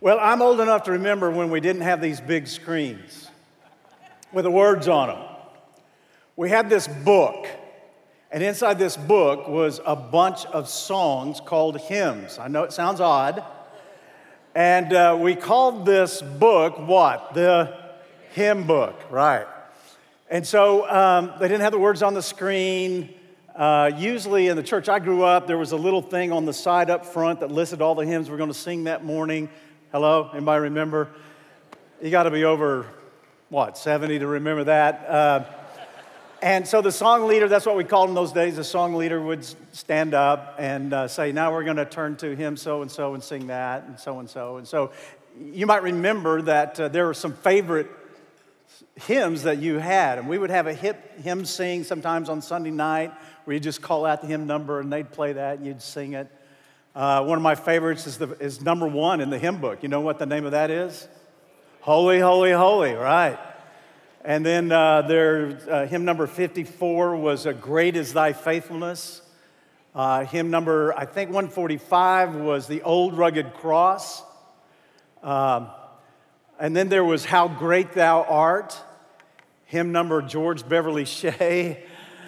Well, I'm old enough to remember when we didn't have these big screens with the words on them. We had this book, and inside this book was a bunch of songs called hymns. I know it sounds odd. And we called this book what? The hymn book, right. And so they didn't have the words on the screen. Usually in the church I grew up, there was a little thing on the side up front that listed all the hymns we're going to sing that morning. Hello? Anybody remember? You got to be over, 70 to remember that. And so the song leader, that's what we called him those days, the song leader would stand up and say, now we're going to turn to hymn so-and-so and sing that and so-and-so. And so you might remember that there were some favorite hymns that you had. And we would have a hymn sing sometimes on Sunday night where you just call out the hymn number and they'd play that and you'd sing it. One of my favorites is number 1 in the hymn book. You know what the name of that is? Holy, Holy, Holy, right. And then hymn number 54 was Great is Thy Faithfulness. Hymn number, I think 145 was The Old Rugged Cross. And then there was How Great Thou Art. Hymn number George Beverly Shea.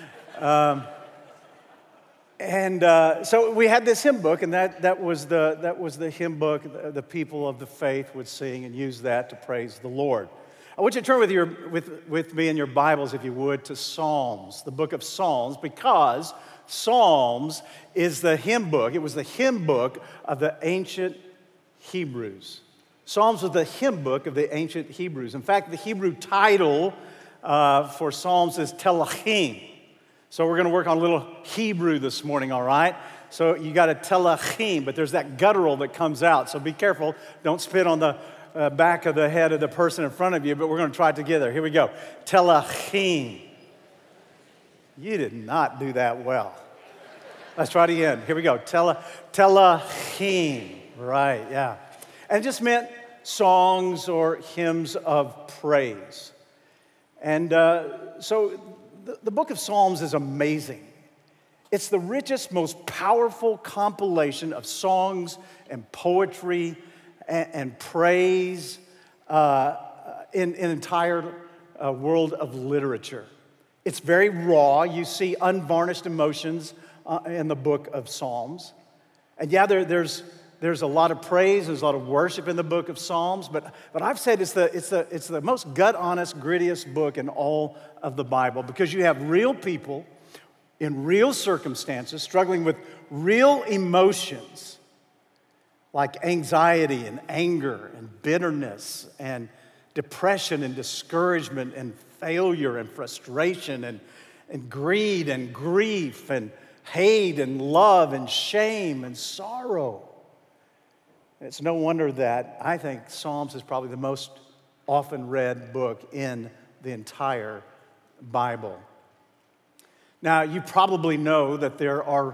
So we had this hymn book, and that was the hymn book the people of the faith would sing and use that to praise the Lord. I want you to turn with me in your Bibles, if you would, to Psalms, the book of Psalms, because Psalms is the hymn book. It was the hymn book of the ancient Hebrews. Psalms was the hymn book of the ancient Hebrews. In fact, the Hebrew title for Psalms is Telachim. So we're going to work on a little Hebrew this morning, all right? So you got a Telachim, but there's that guttural that comes out. So be careful. Don't spit on the back of the head of the person in front of you, but we're going to try it together. Here we go. Telachim. You did not do that well. Let's try it again. Here we go. Telachim. Right, yeah. And it just meant songs or hymns of praise. And so the book of Psalms is amazing. It's the richest, most powerful compilation of songs and poetry and praise in an entire world of literature. It's very raw. You see unvarnished emotions in the book of Psalms. And yeah, there's a lot of praise, there's a lot of worship in the book of Psalms, but I've said it's the most gut-honest, grittiest book in all of the Bible because you have real people in real circumstances struggling with real emotions like anxiety and anger and bitterness and depression and discouragement and failure and frustration and greed and grief and hate and love and shame and sorrow. It's no wonder that I think Psalms is probably the most often read book in the entire Bible. Now, you probably know that there are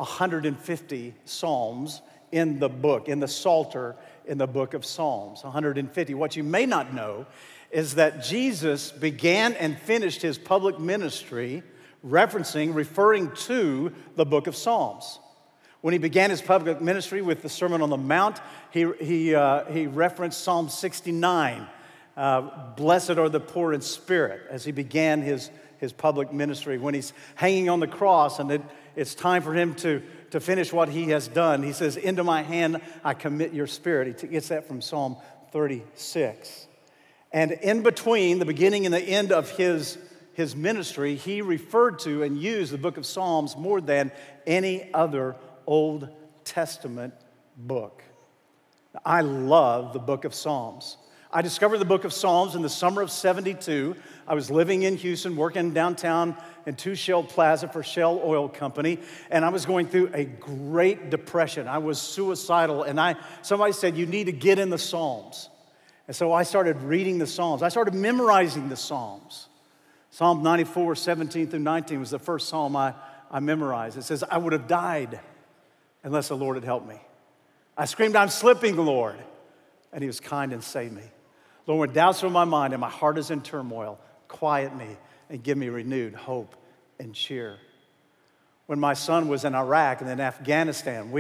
150 Psalms in the book, in the Psalter, in the book of Psalms, 150. What you may not know is that Jesus began and finished his public ministry referring to the book of Psalms. When he began his public ministry with the Sermon on the Mount, he referenced Psalm 69, blessed are the poor in spirit, as he began his public ministry. When he's hanging on the cross and it's time for him to finish what he has done, he says, into my hand I commit your spirit. He gets that from Psalm 36. And in between the beginning and the end of his ministry, he referred to and used the book of Psalms more than any other Old Testament book. I love the book of Psalms. I discovered the book of Psalms in the summer of 72. I was living in Houston, working downtown in 2 Shell Plaza for Shell Oil Company, and I was going through a great depression. I was suicidal, and somebody said, you need to get in the Psalms. And so I started reading the Psalms. I started memorizing the Psalms. Psalm 94, 17 through 19 was the first psalm I memorized. It says, I would have died unless the Lord had helped me. I screamed, I'm slipping, Lord. And he was kind and saved me. Lord, when doubts are in my mind and my heart is in turmoil, quiet me and give me renewed hope and cheer. When my son was in Iraq and then Afghanistan, we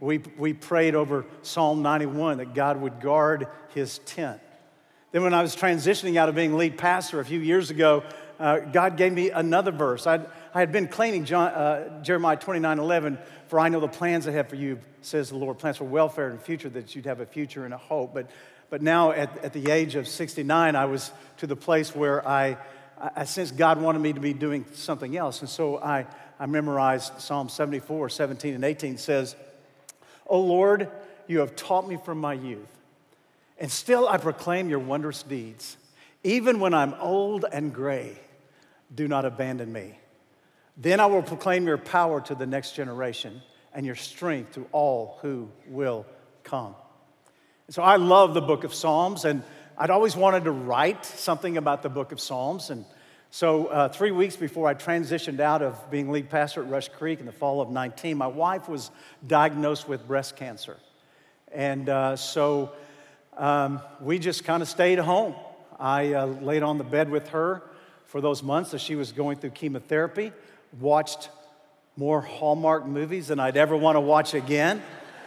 we prayed over Psalm 91 that God would guard his tent. Then when I was transitioning out of being lead pastor a few years ago, God gave me another verse. I had been claiming Jeremiah 29:11, for I know the plans I have for you, says the Lord, plans for welfare and future, that you'd have a future and a hope. But now at the age of 69, I was to the place where I sensed God wanted me to be doing something else. And so I memorized Psalm 74, 17 and 18 says, O Lord, you have taught me from my youth, and still I proclaim your wondrous deeds. Even when I'm old and gray, do not abandon me. Then I will proclaim your power to the next generation and your strength to all who will come. And so I love the book of Psalms, and I'd always wanted to write something about the book of Psalms. And so 3 weeks before I transitioned out of being lead pastor at Rush Creek in the fall of 19, my wife was diagnosed with breast cancer. And so we just kind of stayed home. I laid on the bed with her for those months as she was going through chemotherapy, watched more Hallmark movies than I'd ever want to watch again.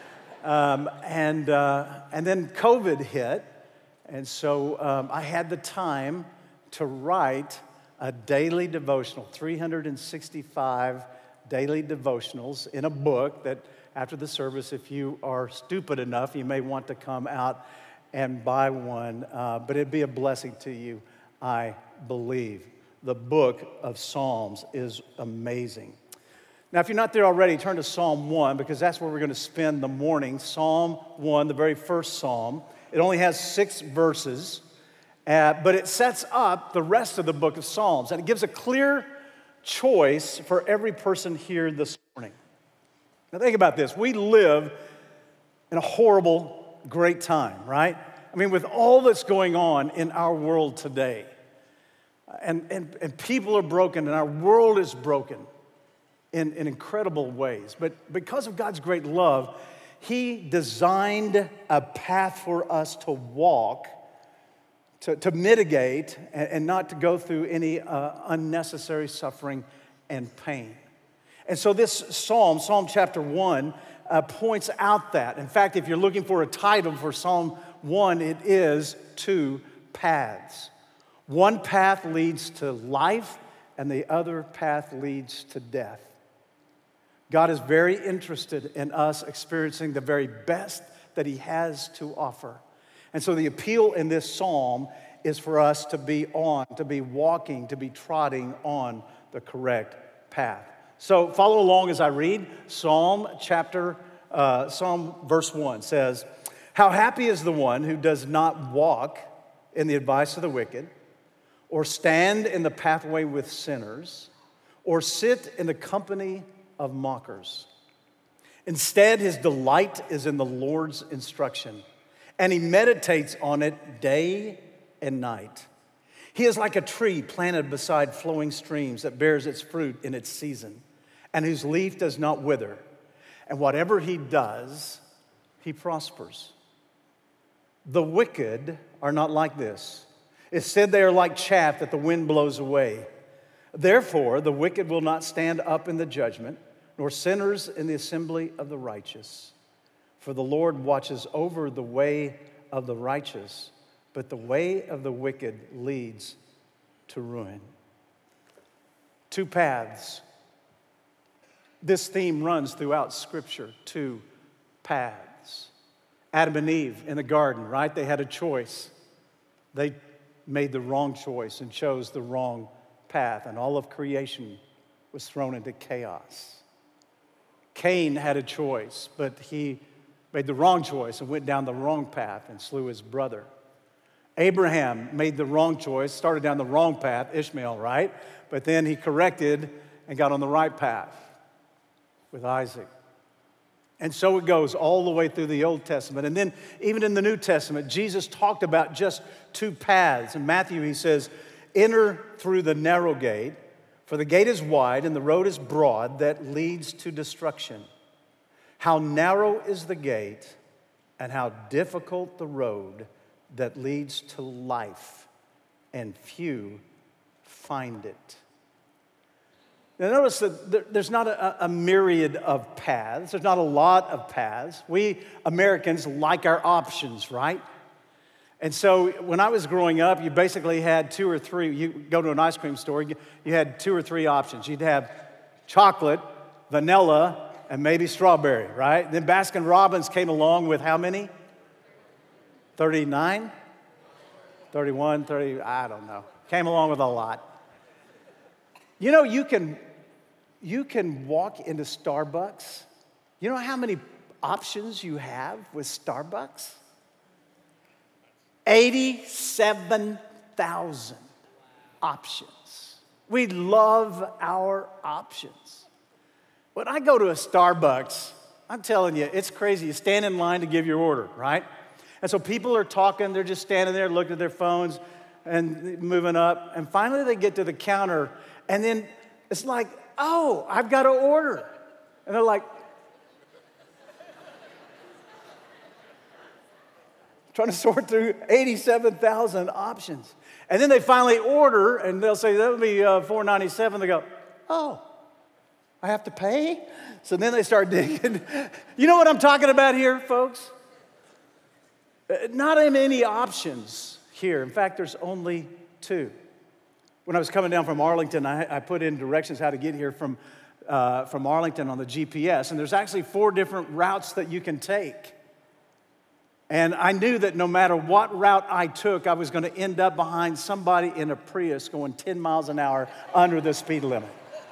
And then COVID hit, and so I had the time to write a daily devotional, 365 daily devotionals in a book that after the service, if you are stupid enough, you may want to come out and buy one, but it'd be a blessing to you, I believe. The book of Psalms is amazing. Now, if you're not there already, turn to Psalm 1, because that's where we're going to spend the morning. Psalm 1, the very first psalm. It only has 6 verses, but it sets up the rest of the book of Psalms, and it gives a clear choice for every person here this morning. Now, think about this. We live in a horrible, great time, right? I mean, with all that's going on in our world today, and people are broken, and our world is broken in incredible ways. But because of God's great love, He designed a path for us to walk, to mitigate, and not to go through any unnecessary suffering and pain. And so this psalm, Psalm chapter 1, points out that. In fact, if you're looking for a title for Psalm 1, it is Two Paths. One path leads to life, and the other path leads to death. God is very interested in us experiencing the very best that He has to offer. And so the appeal in this psalm is for us to be walking, to be trotting on the correct path. So follow along as I read. Psalm verse 1 says, How happy is the one who does not walk in the advice of the wicked, or stand in the pathway with sinners, or sit in the company of mockers. Instead, his delight is in the Lord's instruction, and he meditates on it day and night. He is like a tree planted beside flowing streams that bears its fruit in its season, and whose leaf does not wither. And whatever he does, he prospers. The wicked are not like this. It's said they are like chaff that the wind blows away. Therefore, the wicked will not stand up in the judgment, nor sinners in the assembly of the righteous. For the Lord watches over the way of the righteous, but the way of the wicked leads to ruin. Two paths. This theme runs throughout Scripture. Two paths. Adam and Eve in the garden, right? They had a choice. They made the wrong choice and chose the wrong path, and all of creation was thrown into chaos. Cain had a choice, but he made the wrong choice and went down the wrong path and slew his brother. Abraham made the wrong choice, started down the wrong path, Ishmael, right? But then he corrected and got on the right path with Isaac. And so it goes all the way through the Old Testament. And then even in the New Testament, Jesus talked about just two paths. In Matthew, he says, enter through the narrow gate, for the gate is wide and the road is broad that leads to destruction. How narrow is the gate and how difficult the road that leads to life, and few find it. Now notice that there's not a myriad of paths. There's not a lot of paths. We Americans like our options, right? And so when I was growing up, you basically had two or three. You go to an ice cream store, you had two or three options. You'd have chocolate, vanilla, and maybe strawberry, right? Then Baskin-Robbins came along with how many? 39? 31, 30, I don't know. Came along with a lot. You know, you can walk into Starbucks. You know how many options you have with Starbucks? 87,000 options. We love our options. When I go to a Starbucks, I'm telling you, it's crazy. You stand in line to give your order, right? And so people are talking, they're just standing there looking at their phones and moving up. And finally they get to the counter, and then it's like, oh, I've got to order. And they're like, trying to sort through 87,000 options. And then they finally order, and they'll say, that'll be $4.97. They go, oh, I have to pay? So then they start digging. You know what I'm talking about here, folks? Not many options here. In fact, there's only two. When I was coming down from Arlington, I put in directions how to get here from Arlington on the GPS, and there's actually 4 different routes that you can take. And I knew that no matter what route I took, I was going to end up behind somebody in a Prius going 10 miles an hour under the speed limit.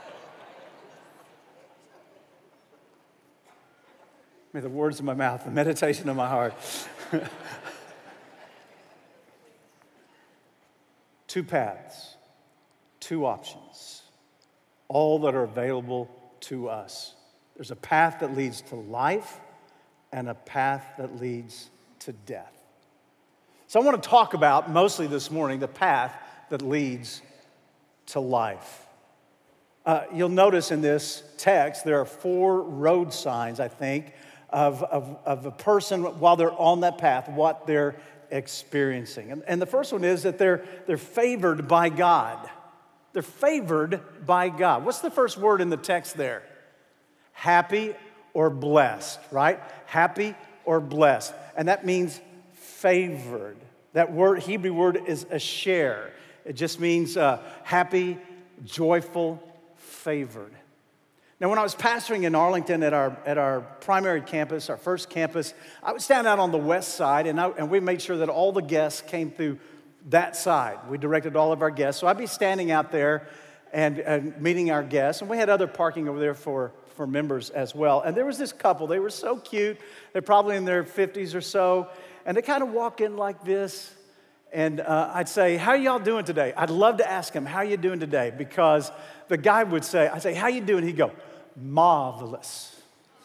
May the words of my mouth, the meditation of my heart. 2 paths, 2 options, all that are available to us. There's a path that leads to life and a path that leads to death. So I want to talk about, mostly this morning, the path that leads to life. You'll notice in this text, there are 4 road signs, I think, of a person while they're on that path, what they're experiencing. And the first one is that they're favored by God. They're favored by God. What's the first word in the text there? Happy or blessed, right? Happy or blessed. And that means favored. That word, Hebrew word, is asher. It just means happy, joyful, favored. Now, when I was pastoring in Arlington at our primary campus, our first campus, I would stand out on the west side, and we made sure that all the guests came through that side. We directed all of our guests. So I'd be standing out there and meeting our guests, and we had other parking over there for members as well. And there was this couple. They were so cute. They're probably in their 50s or so, and they kind of walk in like this, and I'd say, how are y'all doing today? I'd love to ask them, how are you doing today? Because the guy would say, I'd say, how you doing? He'd go, marvelous.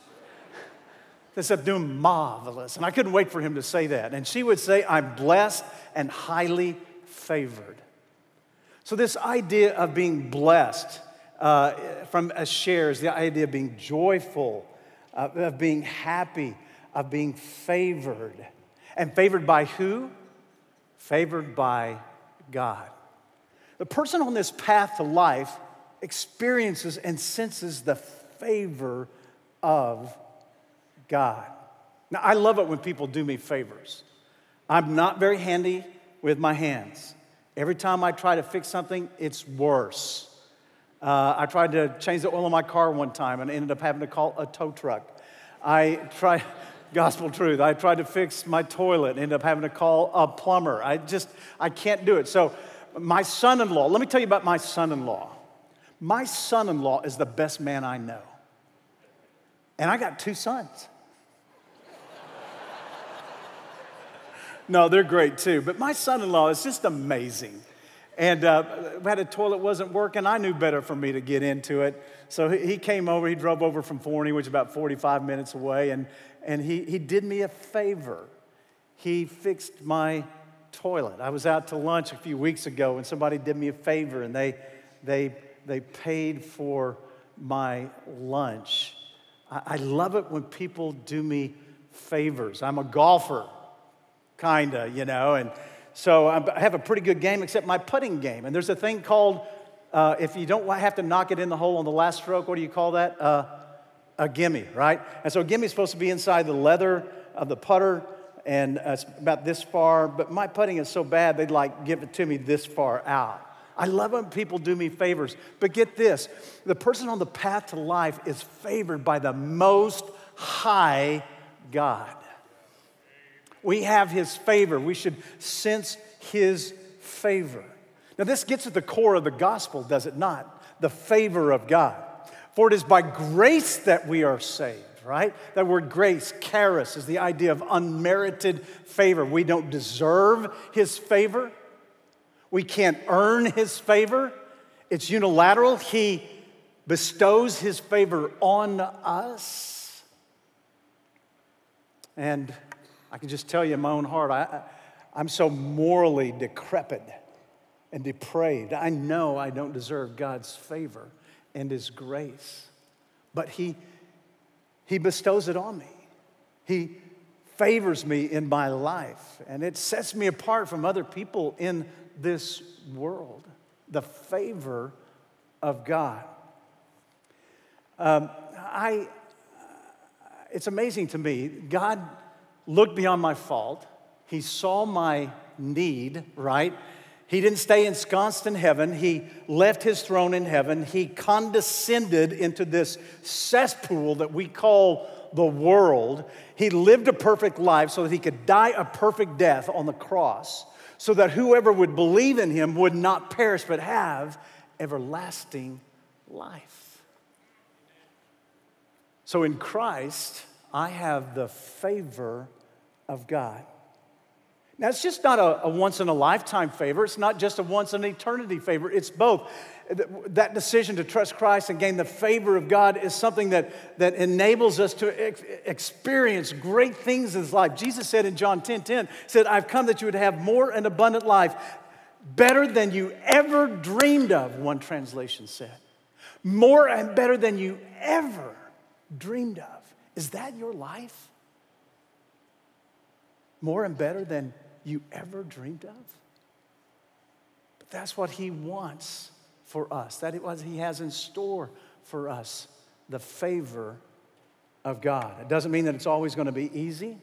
They said, doing marvelous. And I couldn't wait for him to say that. And she would say, I'm blessed and highly favored. So this idea of being blessed from asher is the idea of being joyful, of being happy, of being favored. And favored by who? Favored by God. The person on this path to life experiences and senses the favor of God. Now, I love it when people do me favors. I'm not very handy with my hands. Every time I try to fix something, it's worse. I tried to change the oil in my car one time and ended up having to call a tow truck. Gospel truth, I tried to fix my toilet and ended up having to call a plumber. I can't do it. So my son-in-law, let me tell you about my son-in-law. My son-in-law is the best man I know. And I got 2 sons. No, they're great too. But my son-in-law is just amazing. And we had a toilet wasn't working. I knew better for me to get into it. So he came over. He drove over from Forney, which is about 45 minutes away. And he did me a favor. He fixed my toilet. I was out to lunch a few weeks ago, and somebody did me a favor, and they paid for my lunch. I love it when people do me favors. I'm a golfer, kinda, and so I have a pretty good game, except my putting game. And there's a thing called if you don't have to knock it in the hole on the last stroke, what do you call that? A gimme, right? And so a gimme is supposed to be inside the leather of the putter, and it's about this far, but my putting is so bad, they'd like give it to me this far out. I love when people do me favors, but get this, the person on the path to life is favored by the Most High God. We have His favor. We should sense His favor. Now this gets at the core of the gospel, does it not? The favor of God. For it is by grace that we are saved, right? That word grace, charis, is the idea of unmerited favor. We don't deserve His favor. We can't earn His favor. It's unilateral. He bestows His favor on us. And I can just tell you in my own heart, I'm so morally decrepit and depraved. I know I don't deserve God's favor and His grace. But He bestows it on me. He favors me in my life. And it sets me apart from other people in this world. The favor of God. It's amazing to me. God looked beyond my fault. He saw my need, right? He didn't stay ensconced in heaven. He left His throne in heaven. He condescended into this cesspool that we call the world. He lived a perfect life so that He could die a perfect death on the cross, so that whoever would believe in Him would not perish but have everlasting life. So in Christ, I have the favor of God. Now, it's just not a once-in-a-lifetime favor. It's not just a once-in-eternity favor. It's both. That decision to trust Christ and gain the favor of God is something that enables us to experience great things in this life. Jesus said in John 10:10, said, I've come that you would have more and abundant life, better than you ever dreamed of, one translation said. More and better than you ever dreamed of. Is that your life? More and better than you ever dreamed of? But that's what He wants for us. That is what He has in store for us, the favor of God. It doesn't mean that it's always going to be easy.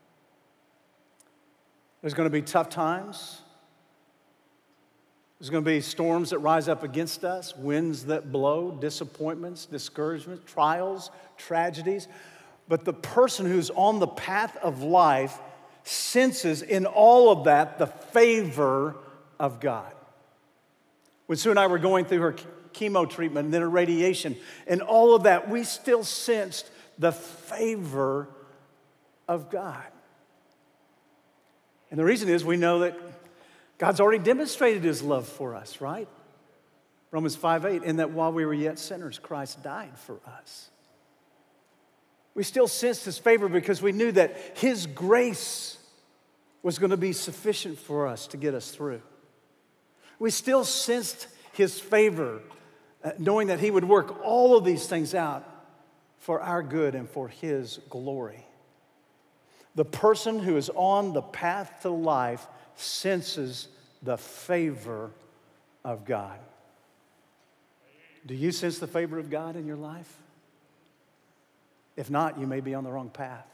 There's going to be tough times. There's going to be storms that rise up against us, winds that blow, disappointments, discouragements, trials, tragedies. But the person who's on the path of life senses in all of that the favor of God. When Sue and I were going through her chemo treatment and then her radiation and all of that, we still sensed the favor of God. And the reason is we know that God's already demonstrated His love for us, right? Romans 5:8, and that while we were yet sinners, Christ died for us. We still sensed His favor because we knew that His grace was going to be sufficient for us to get us through. We still sensed His favor, knowing that He would work all of these things out for our good and for His glory. The person who is on the path to life senses the favor of God. Do you sense the favor of God in your life? If not, you may be on the wrong path.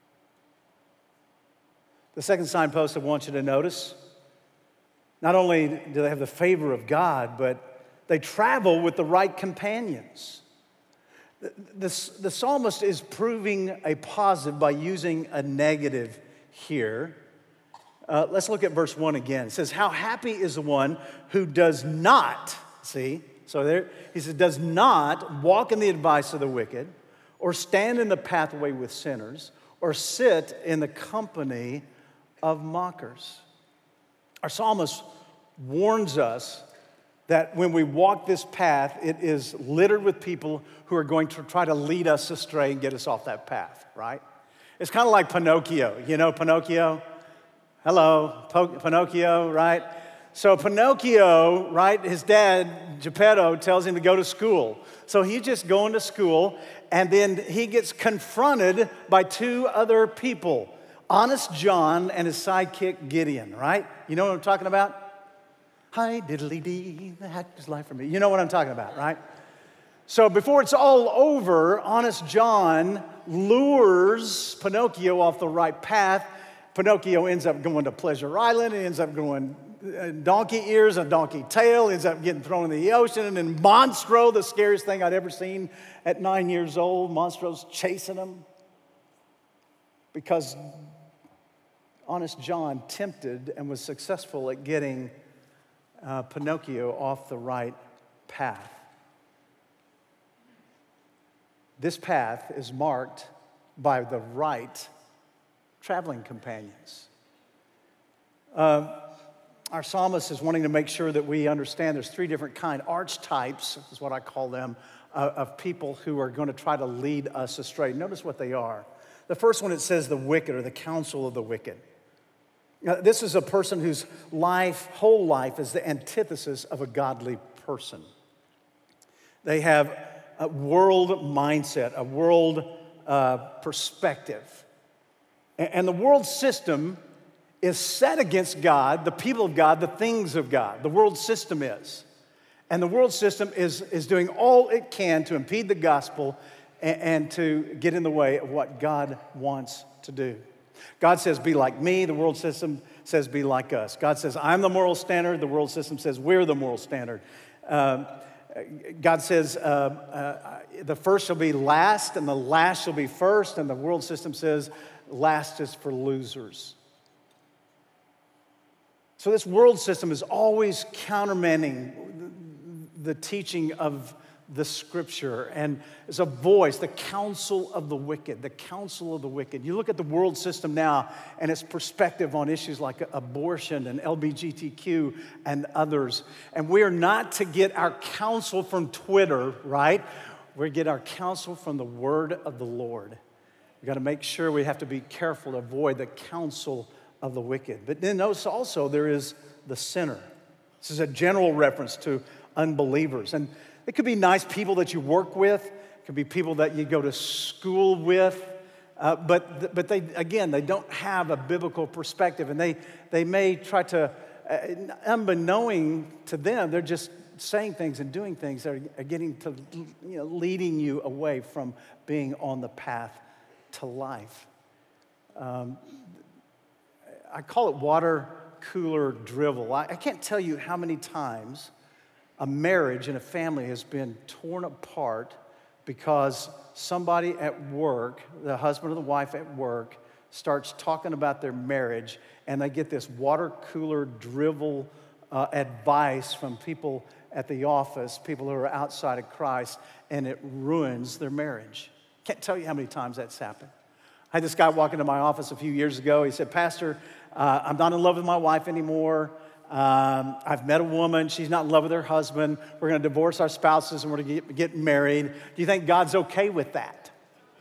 The second signpost I want you to notice, not only do they have the favor of God, but they travel with the right companions. The psalmist is proving a positive by using a negative here. Let's look at verse 1 again. It says, how happy is the one who does not, see, so there, he says, does not walk in the advice of the wicked, or stand in the pathway with sinners, or sit in the company of mockers. Our psalmist warns us that when we walk this path, it is littered with people who are going to try to lead us astray and get us off that path, right? It's kind of like Pinocchio. You know Pinocchio? Hello, Pinocchio, right? So Pinocchio, right, his dad, Geppetto, tells him to go to school. So he's just going to school, and then he gets confronted by two other people, Honest John and his sidekick Gideon, right? You know what I'm talking about? Hi, diddly dee, the hack is life for me. You know what I'm talking about, right? So before it's all over, Honest John lures Pinocchio off the right path. Pinocchio ends up going to Pleasure Island. He ends up going donkey ears and donkey tail. He ends up getting thrown in the ocean. And then Monstro, the scariest thing I'd ever seen at 9 years old, Monstro's chasing him because Honest John tempted and was successful at getting Pinocchio off the right path. This path is marked by the right traveling companions. Our psalmist is wanting to make sure that we understand there's three different archetypes, is what I call them, of people who are going to try to lead us astray. Notice what they are. The first one, it says the wicked, or the counsel of the wicked. Now, this is a person whose whole life is the antithesis of a godly person. They have a world mindset, a world perspective. And the world system is set against God, the people of God, the things of God. The world system is. And the world system is doing all it can to impede the gospel and to get in the way of what God wants to do. God says, be like me. The world system says, be like us. God says, I'm the moral standard. The world system says, we're the moral standard. God says, the first shall be last, and the last shall be first. And the world system says, last is for losers. So this world system is always countermanding the teaching of the scripture, and is a voice, the counsel of the wicked, the counsel of the wicked. You look at the world system now and its perspective on issues like abortion and LGBTQ and others. And we are not to get our counsel from Twitter, right? We get our counsel from the word of the Lord. We've got to make sure we have to be careful to avoid the counsel of the wicked. But then notice also there is the sinner. This is a general reference to unbelievers. And it could be nice people that you work with. It could be people that you go to school with. But they, again, they don't have a biblical perspective. And they may try to, unbeknown to them, they're just saying things and doing things that are getting to, leading you away from being on the path to life. I call it water cooler drivel. I can't tell you how many times a marriage and a family has been torn apart because somebody at work, the husband or the wife at work, starts talking about their marriage, and they get this water cooler drivel advice from people at the office, people who are outside of Christ, and it ruins their marriage. Can't tell you how many times that's happened. I had this guy walk into my office a few years ago. He said, Pastor, I'm not in love with my wife anymore. I've met a woman. She's not in love with her husband. We're going to divorce our spouses and we're going to get married. Do you think God's okay with that?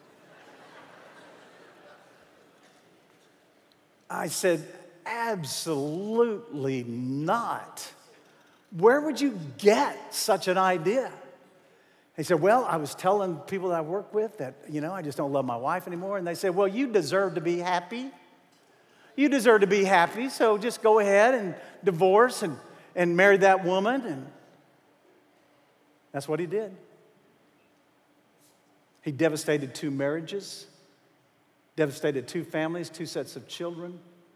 I said, absolutely not. Where would you get such an idea? He said, well, I was telling people that I work with that, I just don't love my wife anymore. And they said, well, you deserve to be happy. You deserve to be happy, so just go ahead and divorce and marry that woman. And that's what he did. He devastated 2 marriages, devastated 2 families, 2 sets of children.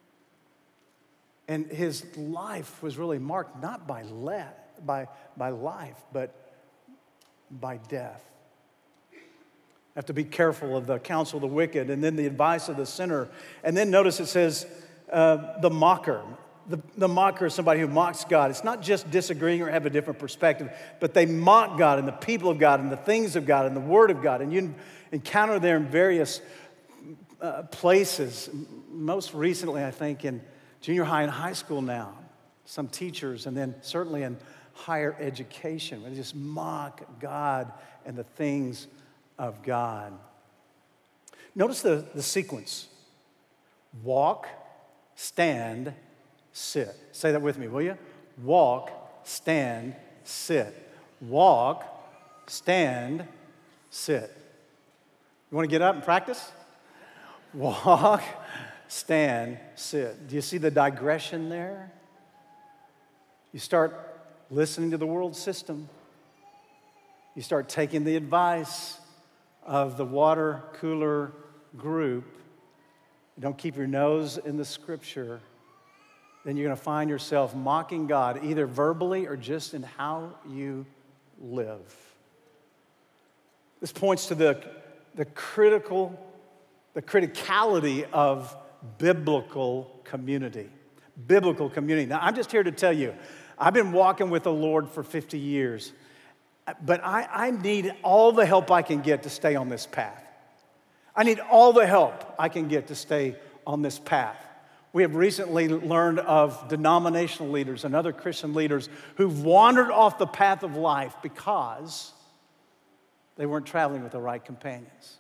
And his life was really marked not by life, but by death. Have to be careful of the counsel of the wicked and then the advice of the sinner. And then notice it says the mocker. The mocker is somebody who mocks God. It's not just disagreeing or have a different perspective, but they mock God and the people of God and the things of God and the word of God. And you encounter them in various places. Most recently, I think, in junior high and high school now. Some teachers, and then certainly in higher education, where they just mock God and the things of God. Notice the sequence. Walk, stand, sit. Say that with me, will you? Walk, stand, sit. Walk, stand, sit. You want to get up and practice? Walk, stand, sit. Do you see the digression there? You start listening to the world system. You start taking the advice of the water cooler group. You don't keep your nose in the Scripture. Then you're going to find yourself mocking God, either verbally or just in how you live. This points to the criticality of biblical community. Biblical community. Now, I'm just here to tell you, I've been walking with the Lord for 50 years, but I need all the help I can get to stay on this path. I need all the help I can get to stay on this path. We have recently learned of denominational leaders and other Christian leaders who've wandered off the path of life because they weren't traveling with the right companions.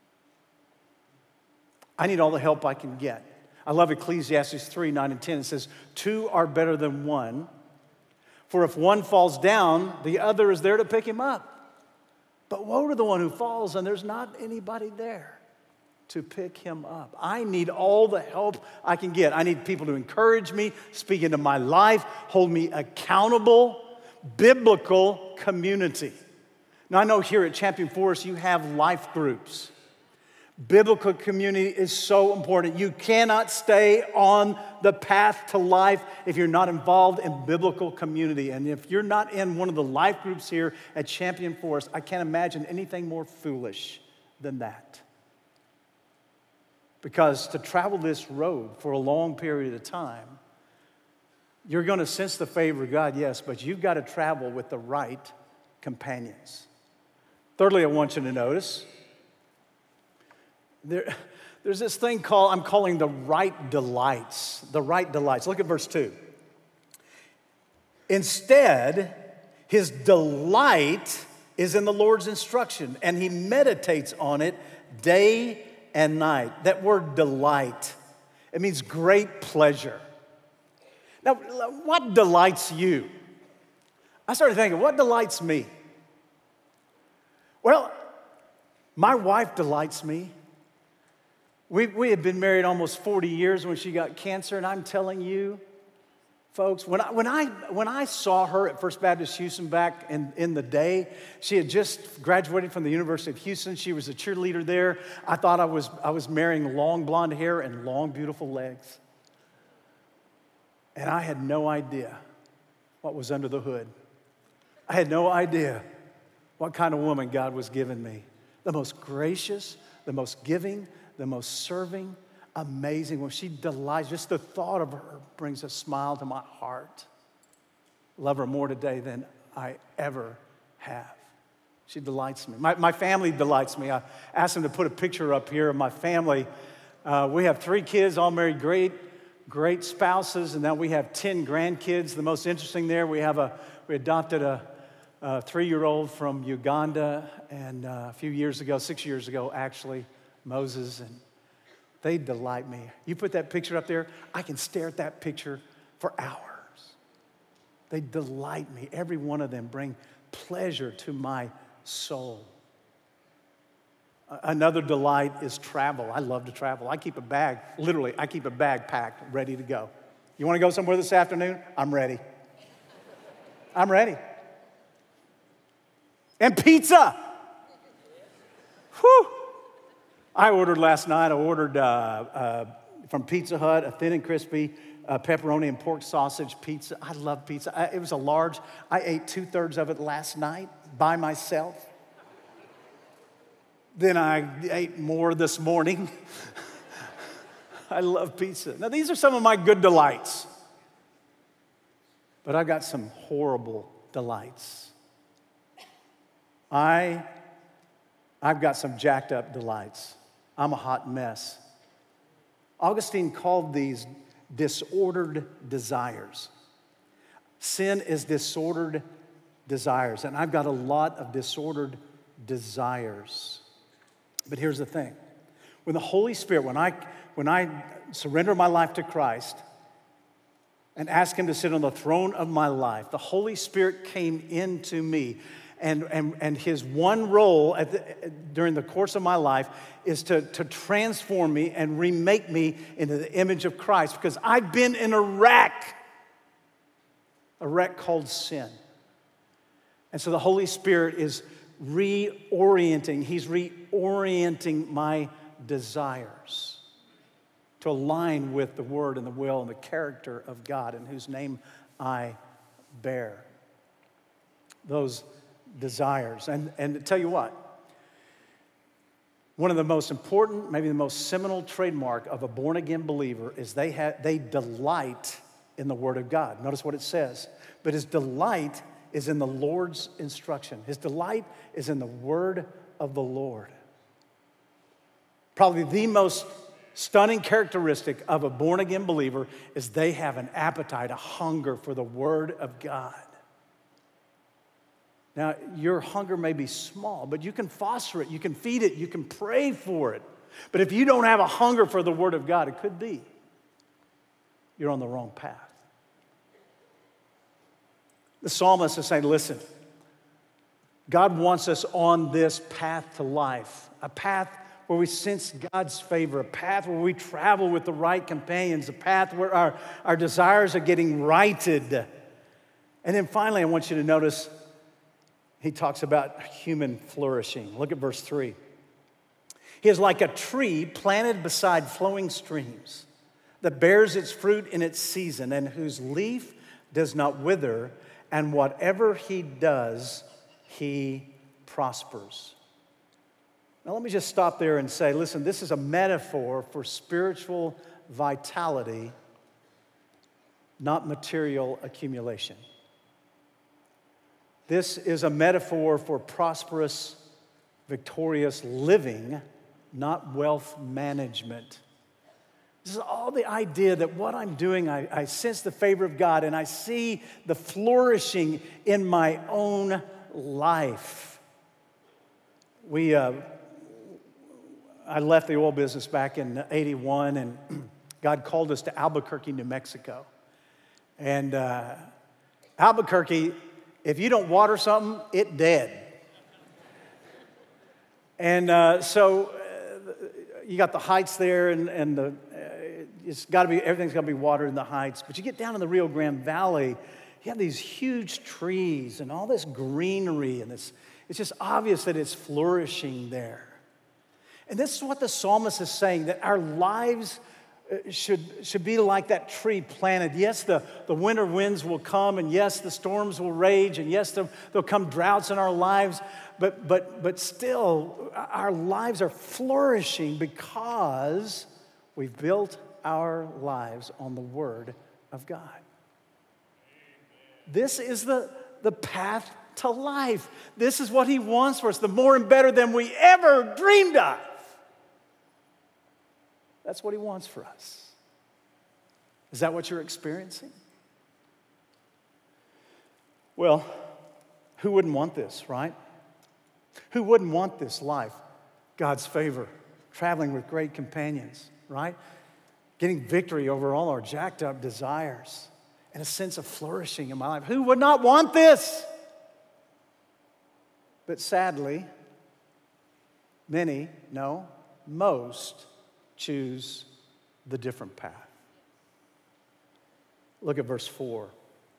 I need all the help I can get. I love Ecclesiastes 3, 9, and 10. It says, 2 are better than 1, for if one falls down, the other is there to pick him up. But woe to the one who falls and there's not anybody there to pick him up. I need all the help I can get. I need people to encourage me, speak into my life, hold me accountable. Biblical community. Now, I know here at Champion Forest you have life groups. Biblical community is so important. You cannot stay on the path to life if you're not involved in biblical community. And if you're not in one of the life groups here at Champion Forest, I can't imagine anything more foolish than that. Because to travel this road for a long period of time, you're going to sense the favor of God, yes, but you've got to travel with the right companions. Thirdly, I want you to notice, there's this thing I'm calling the right delights. The right delights. Look at verse 2. Instead, his delight is in the Lord's instruction, and he meditates on it day and night. That word delight, it means great pleasure. Now, what delights you? I started thinking, what delights me? Well, my wife delights me. We had been married almost 40 years when she got cancer, and I'm telling you, folks, when I saw her at First Baptist Houston back in the day, she had just graduated from the University of Houston. She was a cheerleader there. I thought I was marrying long blonde hair and long, beautiful legs. And I had no idea what was under the hood. I had no idea what kind of woman God was giving me. The most gracious, the most giving, the most serving, amazing. When she delights, just the thought of her brings a smile to my heart. Love her more today than I ever have. She delights me. My family delights me. I asked them to put a picture up here of my family. We have 3 kids, all married, great spouses, and now we have 10 grandkids. The most interesting there, we adopted a 3-year-old from Uganda, and a few years ago, 6 years ago actually, Moses, and they delight me. You put that picture up there, I can stare at that picture for hours. They delight me. Every one of them bring pleasure to my soul. Another delight is travel. I love to travel. I keep a bag packed, ready to go. You want to go somewhere this afternoon? I'm ready. I'm ready. And pizza. Whew. I ordered last night, from Pizza Hut, a thin and crispy pepperoni and pork sausage pizza. I love pizza. It was a large. I ate 2/3 of it last night by myself. Then I ate more this morning. I love pizza. Now, these are some of my good delights. But I've got some horrible delights. I've got some jacked up delights. I'm a hot mess. Augustine called these disordered desires. Sin is disordered desires, and I've got a lot of disordered desires. But here's the thing. When the Holy Spirit, when I surrender my life to Christ and ask Him to sit on the throne of my life, the Holy Spirit came into me. And His one role during the course of my life is to transform me and remake me into the image of Christ, because I've been in a wreck. a wreck called sin. And so the Holy Spirit is reorienting. He's reorienting my desires to align with the word and the will and the character of God, in whose name I bear. Those desires. And to tell you what, one of the most important, maybe the most seminal trademark of a born-again believer is they delight in the Word of God. Notice what it says. But his delight is in the Lord's instruction. His delight is in the Word of the Lord. Probably the most stunning characteristic of a born-again believer is they have an appetite, a hunger for the Word of God. Now, your hunger may be small, but you can foster it, you can feed it, you can pray for it. But if you don't have a hunger for the Word of God, it could be you're on the wrong path. The psalmist is saying, listen, God wants us on this path to life, a path where we sense God's favor, a path where we travel with the right companions, a path where our desires are getting righted. And then finally, I want you to notice he talks about human flourishing. Look at verse 3. He is like a tree planted beside flowing streams that bears its fruit in its season and whose leaf does not wither, and whatever he does, he prospers. Now, let me just stop there and say, listen, this is a metaphor for spiritual vitality, not material accumulation. This is a metaphor for prosperous, victorious living, not wealth management. This is all the idea that what I'm doing, I sense the favor of God and I see the flourishing in my own life. I left the oil business back in 81, and God called us to Albuquerque, New Mexico. And Albuquerque, if you don't water something, it's dead. And so you got the heights there, and everything's got to be watered in the heights. But you get down in the Rio Grande Valley, you have these huge trees and all this greenery, and it's just obvious that it's flourishing there. And this is what the psalmist is saying, that our lives should be like that tree planted. Yes, the winter winds will come, and yes, the storms will rage, and yes, there'll come droughts in our lives, but still, our lives are flourishing because we've built our lives on the Word of God. This is the path to life. This is what He wants for us, the more and better than we ever dreamed of. That's what He wants for us. Is that what you're experiencing? Well, who wouldn't want this, right? Who wouldn't want this life? God's favor, traveling with great companions, right? Getting victory over all our jacked up desires and a sense of flourishing in my life. Who would not want this? But sadly, most choose the different path. Look at verse 4.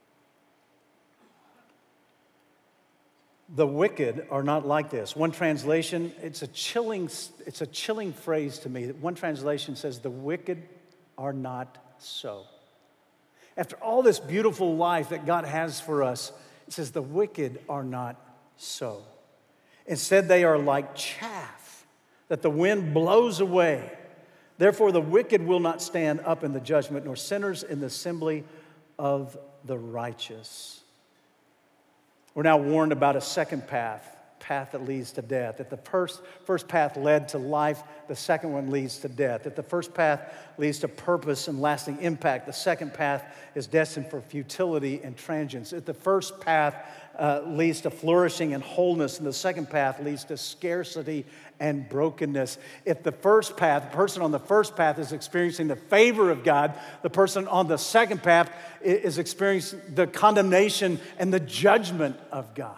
The wicked are not like this. One translation, it's a chilling phrase to me. One translation says, the wicked are not so. After all this beautiful life that God has for us, it says the wicked are not so. Instead, they are like chaff that the wind blows away. Therefore, the wicked will not stand up in the judgment, nor sinners in the assembly of the righteous. We're now warned about a second path that leads to death. If the first path led to life, the second one leads to death. If the first path leads to purpose and lasting impact, the second path is destined for futility and transience. If the first path leads to flourishing and wholeness, and the second path leads to scarcity and brokenness. If the person on the first path is experiencing the favor of God, the person on the second path is experiencing the condemnation and the judgment of God.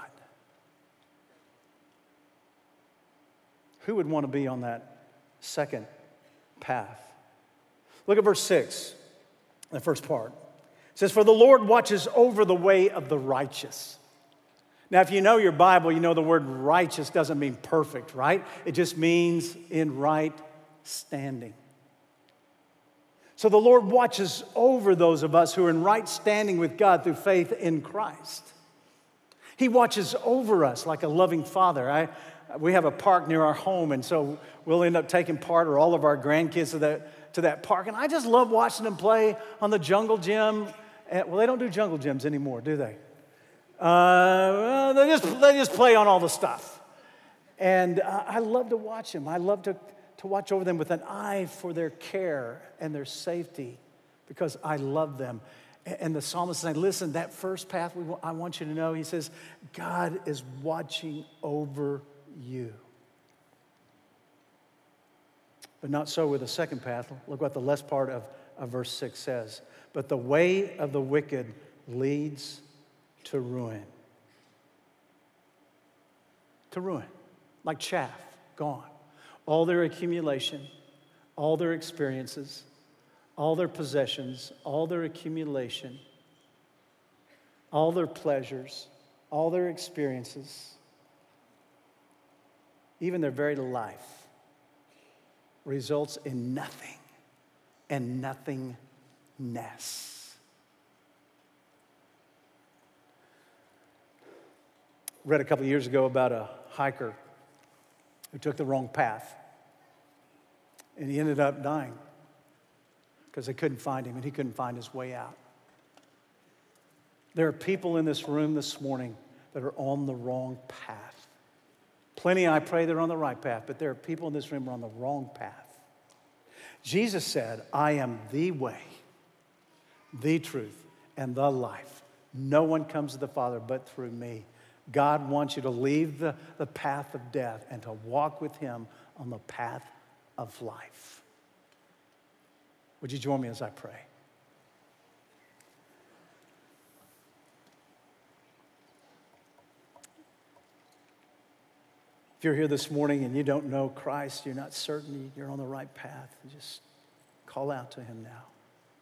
Who would want to be on that second path? Look at verse 6, the first part. It says, for the Lord watches over the way of the righteous. Now, if you know your Bible, you know the word righteous doesn't mean perfect, right? It just means in right standing. So the Lord watches over those of us who are in right standing with God through faith in Christ. He watches over us like a loving father. We have a park near our home, and so we'll end up taking part, or all of our grandkids to that park. And I just love watching them play on the jungle gym. Well, they don't do jungle gyms anymore, do they? They just play on all the stuff. And I love to watch them. I love to watch over them with an eye for their care and their safety because I love them. And the psalmist is saying, listen, that first path I want you to know, he says, God is watching over you. But not so with the second path. Look what the last part of verse 6 says. But the way of the wicked leads to ruin. To ruin. Like chaff, gone. All their accumulation, all their experiences, all their possessions, all their accumulation, all their pleasures, all their experiences, even their very life results in nothing and nothingness. Read a couple of years ago about a hiker who took the wrong path, and he ended up dying because they couldn't find him and he couldn't find his way out. There are people in this room this morning that are on the wrong path. Plenty, I pray, they're on the right path, but there are people in this room who are on the wrong path. Jesus said, I am the way, the truth, and the life. No one comes to the Father but through me. God wants you to leave the path of death and to walk with him on the path of life. Would you join me as I pray? If you're here this morning and you don't know Christ, you're not certain you're on the right path, just call out to him now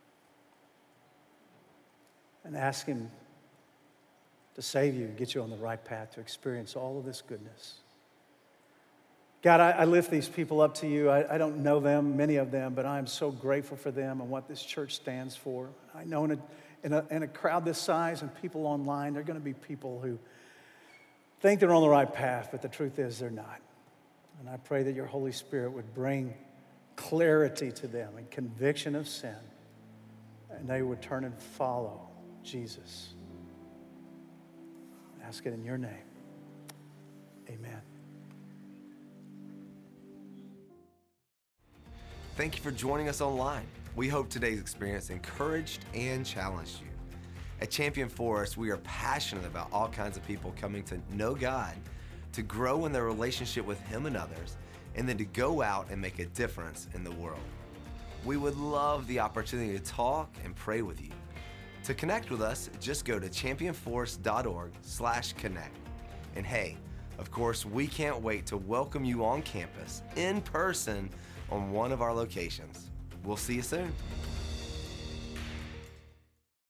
and ask him to save you and get you on the right path to experience all of this goodness. God, I lift these people up to you. I don't know them, many of them, but I'm so grateful for them and what this church stands for. I know in a crowd this size and people online, there are going to be people who think they're on the right path, but the truth is they're not. And I pray that your Holy Spirit would bring clarity to them and conviction of sin, and they would turn and follow Jesus. I ask it in your name. Amen. Thank you for joining us online. We hope today's experience encouraged and challenged you. At Champion Forest, we are passionate about all kinds of people coming to know God, to grow in their relationship with Him and others, and then to go out and make a difference in the world. We would love the opportunity to talk and pray with you. To connect with us, just go to championforest.org/connect. And hey, of course, we can't wait to welcome you on campus in person on one of our locations. We'll see you soon.